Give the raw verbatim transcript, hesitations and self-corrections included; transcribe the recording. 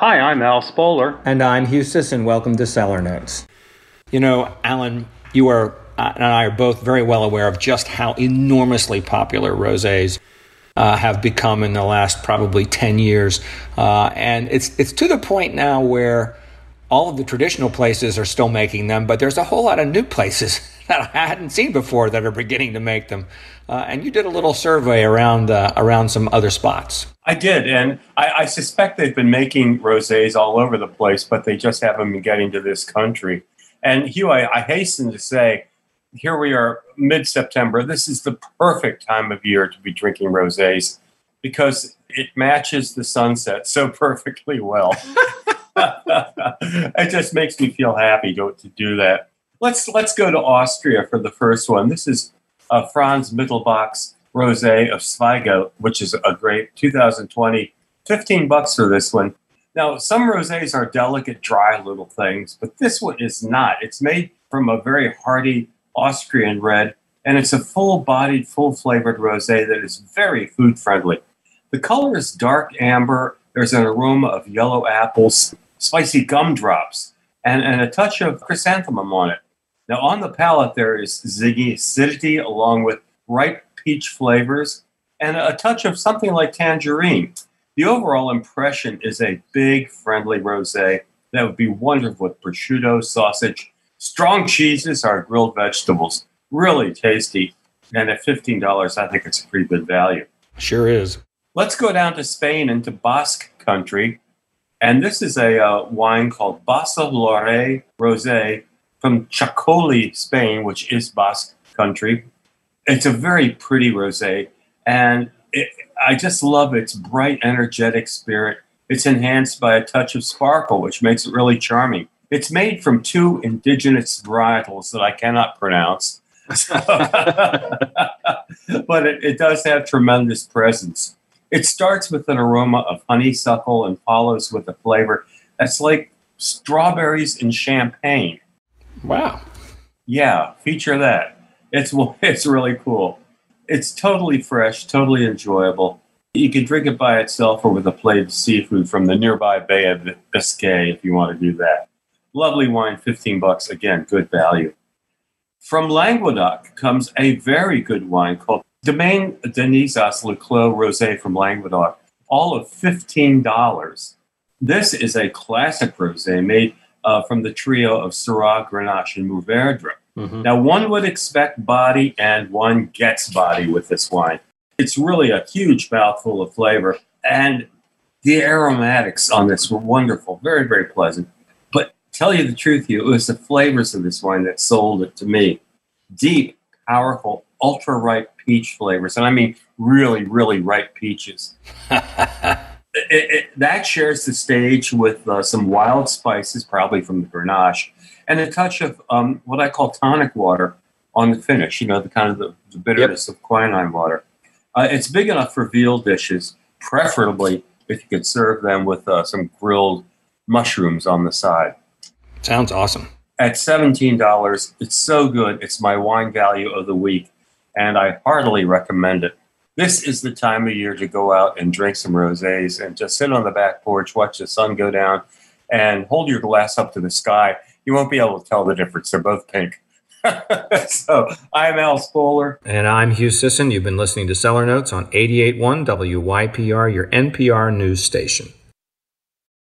Hi, I'm Al Spoler. And I'm Hugh Sisson. Welcome to Cellar Notes. You know, Alan, you are uh, and I are both very well aware of just how enormously popular rosés uh, have become in the last probably ten years. Uh, and it's it's to the point now where all of the traditional places are still making them, but there's a whole lot of new places that I hadn't seen before that are beginning to make them. Uh, and you did a little survey around uh, around some other spots. I did, and I, I suspect they've been making rosés all over the place, but they just haven't been getting to this country. And Hugh, I, I hasten to say, here we are, mid-September. This is the perfect time of year to be drinking rosés because it matches the sunset so perfectly well. It just makes me feel happy to, to do that. Let's let's go to Austria for the first one. This is uh, Franz Mittelbach's Rosé of Zweigelt, which is a great two thousand twenty, fifteen bucks for this one. Now, some rosés are delicate, dry little things, but this one is not. It's made from a very hearty Austrian red, and it's a full-bodied, full-flavored rosé that is very food-friendly. The color is dark amber. There's an aroma of yellow apples, spicy gumdrops, and, and a touch of chrysanthemum on it. Now, on the palate, there is ziggy acidity along with ripe peach flavors and a touch of something like tangerine. The overall impression is a big, friendly rosé that would be wonderful with prosciutto, sausage, strong cheeses, or grilled vegetables. Really tasty. And at fifteen dollars, I think it's a pretty good value. Sure is. Let's go down to Spain into Basque country. And this is a uh, wine called Basso Lore Rosé from Chacoli, Spain, which is Basque country. It's a very pretty rosé, and it, I just love its bright, energetic spirit. It's enhanced by a touch of sparkle, which makes it really charming. It's made from two indigenous varietals that I cannot pronounce, but it, it does have tremendous presence. It starts with an aroma of honeysuckle and follows with a flavor that's like strawberries and champagne. Wow. Yeah, feature that. It's it's really cool. It's totally fresh, totally enjoyable. You can drink it by itself or with a plate of seafood from the nearby Bay of Biscay if you want to do that. Lovely wine, fifteen bucks. Again, good value. From Languedoc comes a very good wine called Domaine Denisas Le Clos Rosé from Languedoc, all of fifteen dollars. This is a classic rosé made uh, from the trio of Syrah, Grenache, and Mourvèdre. Mm-hmm. Now, one would expect body, and one gets body with this wine. It's really a huge mouthful of flavor, and the aromatics on this were wonderful, very, very pleasant. But tell you the truth, Hugh, it was the flavors of this wine that sold it to me. Deep, powerful, ultra-ripe peach flavors, and I mean really, really ripe peaches. It, it, that shares the stage with uh, some wild spices, probably from the Grenache, and a touch of um, what I call tonic water on the finish, you know, the kind of the, the bitterness yep. of quinine water. Uh, it's big enough for veal dishes, preferably if you could serve them with uh, some grilled mushrooms on the side. Sounds awesome. At seventeen dollars, it's so good. It's my wine value of the week, and I heartily recommend it. This is the time of year to go out and drink some rosés and just sit on the back porch, watch the sun go down, and hold your glass up to the sky. You won't be able to tell the difference. They're both pink. So I'm Al Spoler. And I'm Hugh Sisson. You've been listening to Cellar Notes on eighty-eight point one W Y P R, your N P R news station.